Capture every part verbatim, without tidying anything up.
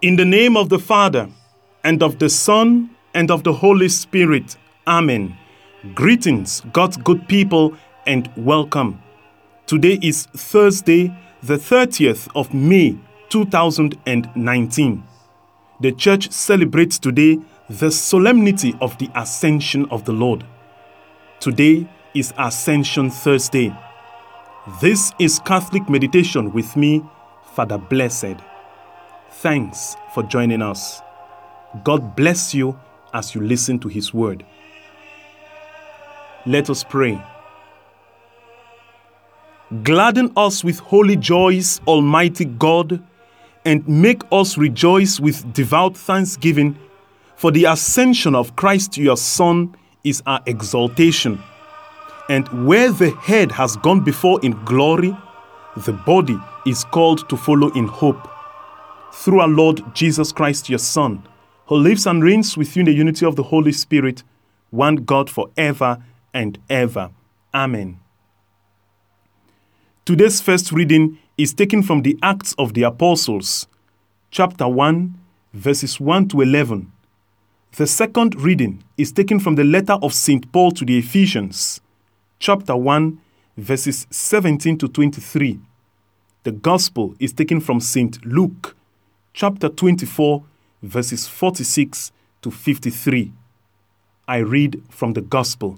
In the name of the Father, and of the Son, and of the Holy Spirit. Amen. Greetings, God's good people, and welcome. Today is Thursday, the thirtieth of May, two thousand nineteen. The church celebrates today the solemnity of the Ascension of the Lord. Today is Ascension Thursday. This is Catholic Meditation with me, Father Blessed. Thanks for joining us. God bless you as you listen to His word. Let us pray. Gladden us with holy joys, Almighty God, and make us rejoice with devout thanksgiving, for the ascension of Christ your Son is our exaltation. And where the head has gone before in glory, the body is called to follow in hope. Through our Lord Jesus Christ, your Son, who lives and reigns with you in the unity of the Holy Spirit, one God forever and ever. Amen. Today's first reading is taken from the Acts of the Apostles, chapter one, verses one to eleven. The second reading is taken from the letter of Saint Paul to the Ephesians, chapter one, verses seventeen to twenty-three. The Gospel is taken from Saint Luke, chapter twenty-four, verses forty-six to fifty-three. I read from the Gospel.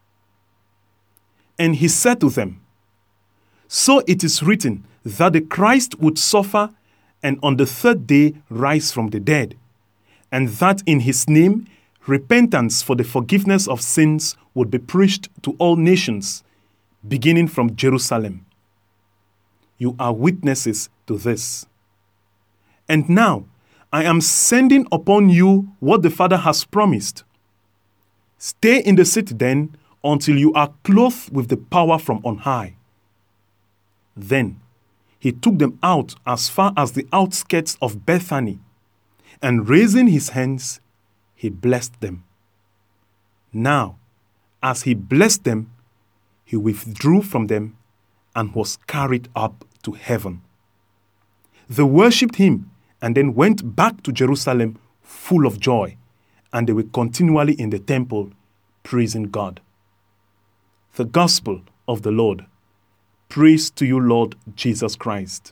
And he said to them, "So it is written that the Christ would suffer and on the third day rise from the dead, and that in his name repentance for the forgiveness of sins would be preached to all nations, beginning from Jerusalem. You are witnesses to this. And now I am sending upon you what the Father has promised. Stay in the city then until you are clothed with the power from on high." Then he took them out as far as the outskirts of Bethany, and raising his hands, he blessed them. Now, as he blessed them, he withdrew from them and was carried up to heaven. They worshipped him and then went back to Jerusalem full of joy, and they were continually in the temple praising God. The Gospel of the Lord. Praise to you, Lord Jesus Christ.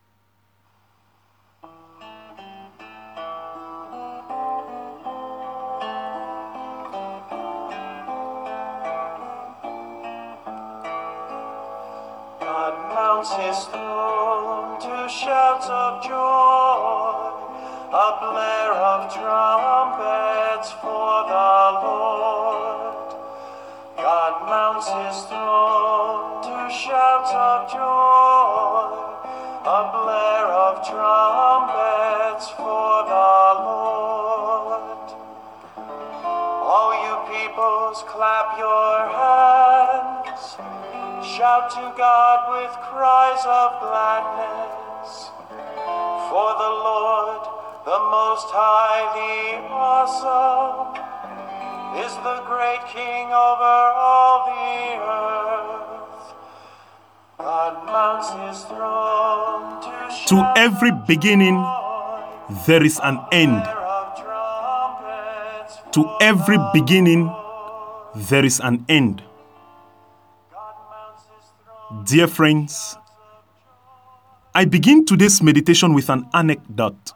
God mounts his throne to shouts of joy, a blare of trumpets for the Lord. God mounts his throne to shouts of joy, a blare of trumpets for the Lord. All you peoples, clap your hands, shout to God with cries of gladness. For the Lord, the Most High, the Awesome, is the great King over all the earth. God mounts his throne to To shout every of beginning, joy, there is an end. blare of trumpets To for every the beginning, Lord. there is an end. God mounts his throne Dear friends, I begin today's meditation with an anecdote.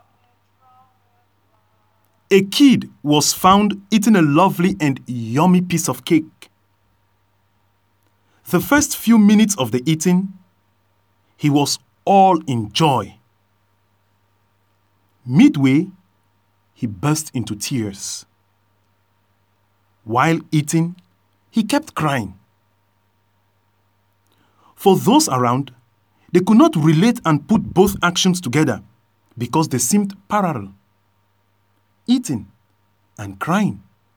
A kid was found eating a lovely and yummy piece of cake. The first few minutes of the eating, he was all in joy. Midway, he burst into tears. While eating, he kept crying. For those around, they could not relate and put both actions together because they seemed parallel. Eating and crying.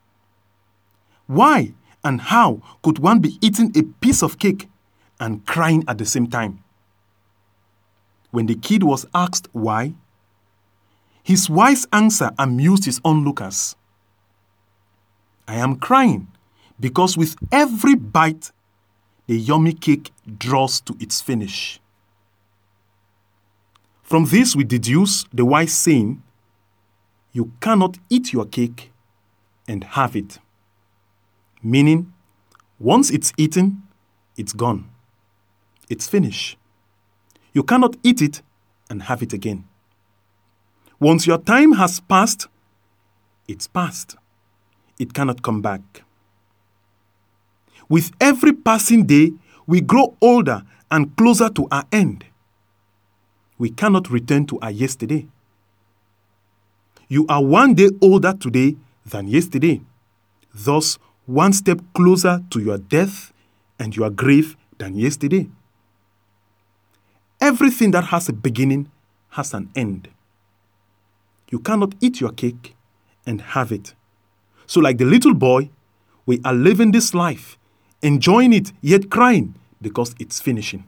Why and how could one be eating a piece of cake and crying at the same time? When the kid was asked why, his wise answer amused his onlookers. "I am crying because with every bite, the yummy cake draws to its finish." From this we deduce the wise saying you cannot eat your cake and have it. Meaning, once it's eaten, it's gone. It's finished. You cannot eat it and have it again. Once your time has passed, it's past. It cannot come back. With every passing day, we grow older and closer to our end. We cannot return to our yesterday. You are one day older today than yesterday. Thus, one step closer to your death and your grave than yesterday. Everything that has a beginning has an end. You cannot eat your cake and have it. So like the little boy, we are living this life, enjoying it, yet crying because it's finishing.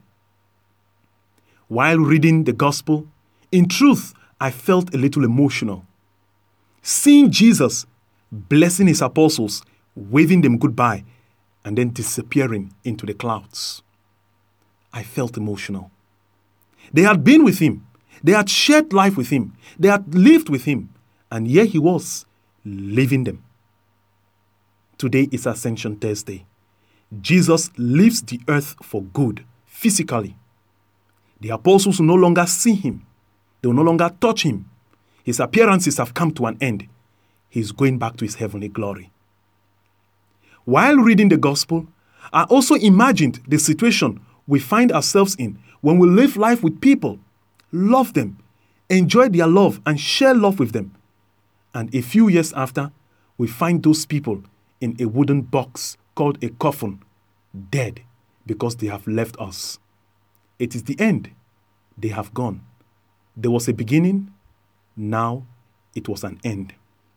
While reading the gospel, in truth, I felt a little emotional. Seeing Jesus blessing his apostles, waving them goodbye, and then disappearing into the clouds. I felt emotional. They had been with him. They had shared life with him. They had lived with him. And here he was, leaving them. Today is Ascension Thursday. Jesus leaves the earth for good, physically. The apostles will no longer see him. They will no longer touch him. His appearances have come to an end. He's going back to his heavenly glory. While reading the gospel, I also imagined the situation we find ourselves in when we live life with people, love them, enjoy their love, and share love with them. And a few years after, we find those people in a wooden box called a coffin, dead because they have left us. It is the end. They have gone. There was a beginning. Now it was an end.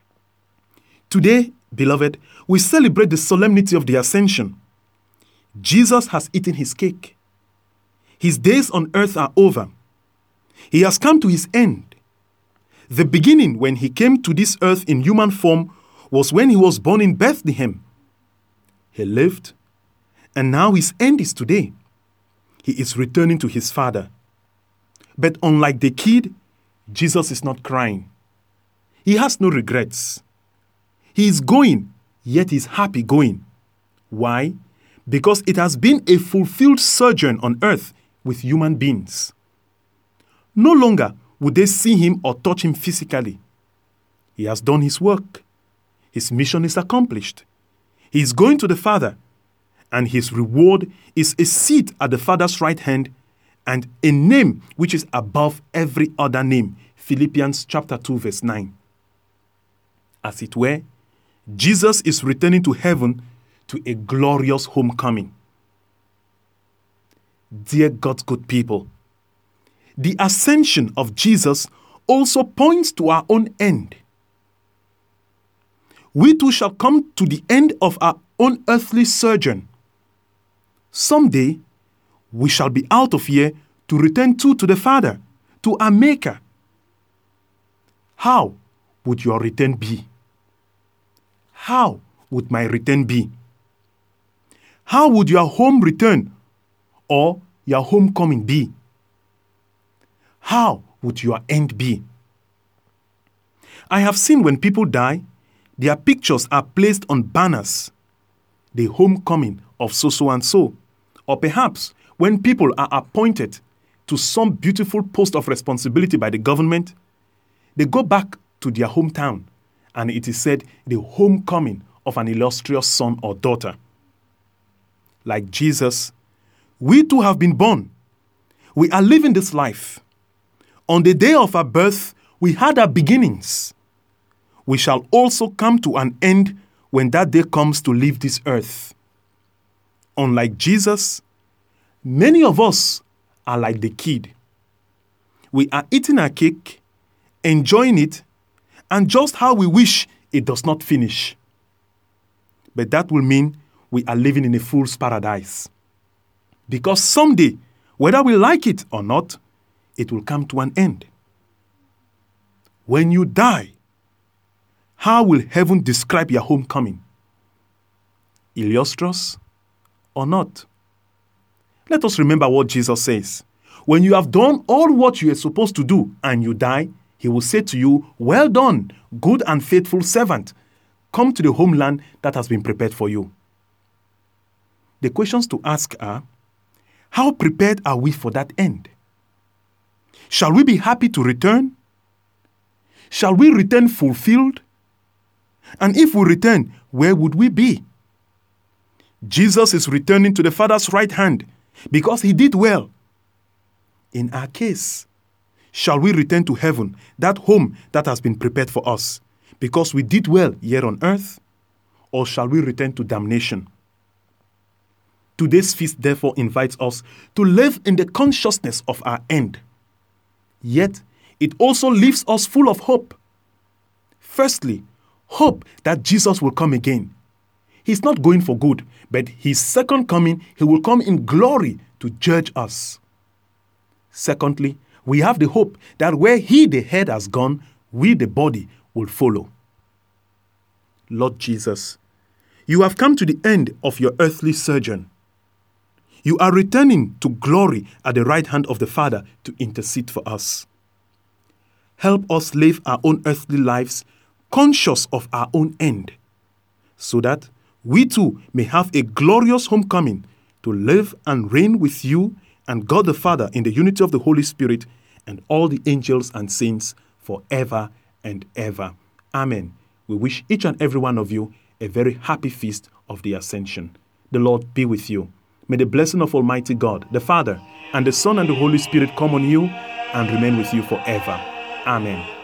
Today, beloved, we celebrate the solemnity of the Ascension. Jesus has eaten his cake. His days on earth are over. He has come to his end. The beginning, when he came to this earth in human form, was when he was born in Bethlehem. He lived, and now his end is today. He is returning to his Father. But unlike the kid, Jesus is not crying. He has no regrets. He is going, yet he is happy going. Why? Because it has been a fulfilled sojourn on earth with human beings. No longer would they see him or touch him physically. He has done his work. His mission is accomplished. He is going to the Father, and his reward is a seat at the Father's right hand and a name which is above every other name. Philippians chapter two verse nine. As it were, Jesus is returning to heaven to a glorious homecoming. Dear God's good people, the ascension of Jesus also points to our own end. We too shall come to the end of our own earthly sojourn. Someday, we shall be out of here to return to, to the Father, to our Maker. How would your return be? How would my return be? How would your home return or your homecoming be? How would your end be? I have seen when people die, their pictures are placed on banners, the homecoming of so-so and so. Or perhaps when people are appointed to some beautiful post of responsibility by the government, they go back to their hometown, and it is said the homecoming of an illustrious son or daughter. Like Jesus, we too have been born. We are living this life. On the day of our birth, we had our beginnings. We shall also come to an end when that day comes to leave this earth. Unlike Jesus, many of us are like the kid. We are eating our cake, enjoying it, and just how we wish it does not finish. But that will mean we are living in a fool's paradise. Because someday, whether we like it or not, it will come to an end. When you die, how will heaven describe your homecoming? Illustrious or not? Let us remember what Jesus says. When you have done all what you are supposed to do and you die, He will say to you, "Well done, good and faithful servant. Come to the homeland that has been prepared for you." The questions to ask are, how prepared are we for that end? Shall we be happy to return? Shall we return fulfilled? And if we return, where would we be? Jesus is returning to the Father's right hand because he did well. In our case, shall we return to heaven, that home that has been prepared for us, because we did well here on earth? Or shall we return to damnation? Today's feast therefore invites us to live in the consciousness of our end. Yet, it also leaves us full of hope. Firstly, hope that Jesus will come again. He's not going for good, but his second coming, he will come in glory to judge us. Secondly, we have the hope that where he, the head, has gone, we, the body, will follow. Lord Jesus, you have come to the end of your earthly sojourn. You are returning to glory at the right hand of the Father to intercede for us. Help us live our own earthly lives conscious of our own end, so that we too may have a glorious homecoming to live and reign with you and God the Father in the unity of the Holy Spirit and all the angels and saints forever and ever. Amen. We wish each and every one of you a very happy feast of the Ascension. The Lord be with you. May the blessing of Almighty God, the Father, and the Son, and the Holy Spirit come on you and remain with you forever. Amen.